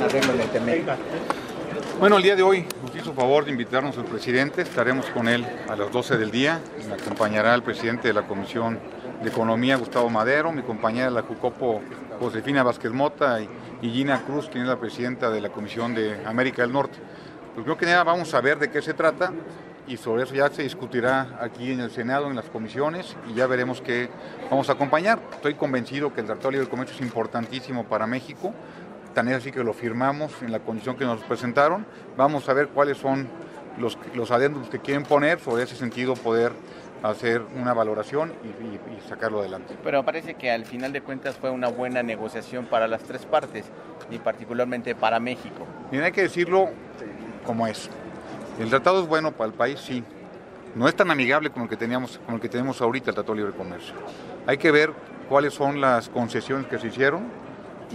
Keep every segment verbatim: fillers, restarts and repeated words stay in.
arreglo en el tema. Bueno, el día de hoy nos hizo favor de invitarnos al presidente, estaremos con él a las doce del día, me acompañará el presidente de la Comisión de Economía, Gustavo Madero, mi compañera de la Jucopo, Josefina Vázquez Mota, y, y Gina Cruz, quien es la presidenta de la Comisión de América del Norte. Pues creo que nada, vamos a ver de qué se trata y sobre eso ya se discutirá aquí en el Senado, en las comisiones, y ya veremos qué vamos a acompañar. Estoy convencido que el Tratado de Libre Comercio es importantísimo para México. Tan es así que lo firmamos en la condición que nos presentaron. Vamos a ver cuáles son los, los adendos que quieren poner, sobre ese sentido poder hacer una valoración y, y, y sacarlo adelante. Pero parece que al final de cuentas fue una buena negociación para las tres partes y particularmente para México. Bien, hay que decirlo como es. El tratado es bueno para el país, sí. No es tan amigable como el que teníamos, como el que tenemos ahorita, el Tratado de Libre Comercio. Hay que ver cuáles son las concesiones que se hicieron.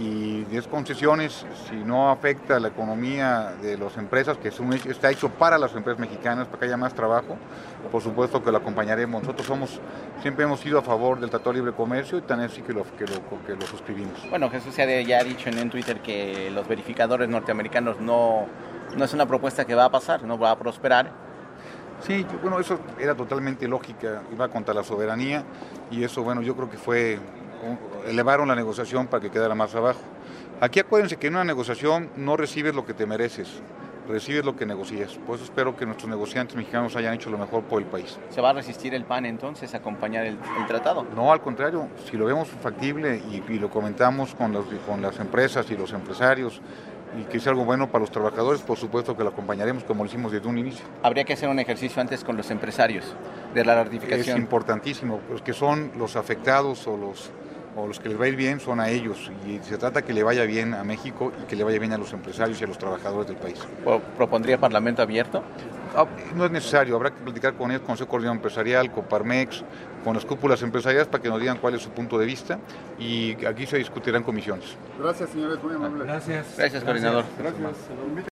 Y diez concesiones, si no afecta a la economía de las empresas, que es un, está hecho para las empresas mexicanas, para que haya más trabajo, por supuesto que lo acompañaremos. Nosotros somos, siempre hemos sido a favor del Tratado de Libre Comercio y tan así que lo, que lo, que lo suscribimos. Bueno, Jesús ya ha dicho en, en Twitter que los verificadores norteamericanos no, no es una propuesta que va a pasar, no va a prosperar. Sí, bueno, eso era totalmente lógica, iba contra la soberanía y eso, bueno, yo creo que fue... elevaron la negociación para que quedara más abajo. Aquí acuérdense que en una negociación no recibes lo que te mereces, recibes lo que negocias. Por eso espero que nuestros negociantes mexicanos hayan hecho lo mejor por el país. ¿Se va a resistir el P A N entonces a acompañar el, el tratado? No, al contrario, si lo vemos factible y, y lo comentamos con, los, con las empresas y los empresarios y que es algo bueno para los trabajadores, por supuesto que lo acompañaremos como lo hicimos desde un inicio. Habría que hacer un ejercicio antes con los empresarios de la ratificación. Es importantísimo, los que son los afectados o los... o los que les va a ir bien son a ellos y se trata que le vaya bien a México y que le vaya bien a los empresarios y a los trabajadores del país. ¿Propondría Parlamento abierto? No es necesario, habrá que platicar con el Consejo Coordinador Empresarial, Coparmex, con las cúpulas empresariales para que nos digan cuál es su punto de vista y aquí se discutirá en comisiones. Gracias, señores, muy amables. Gracias. Gracias, coordinador. Gracias.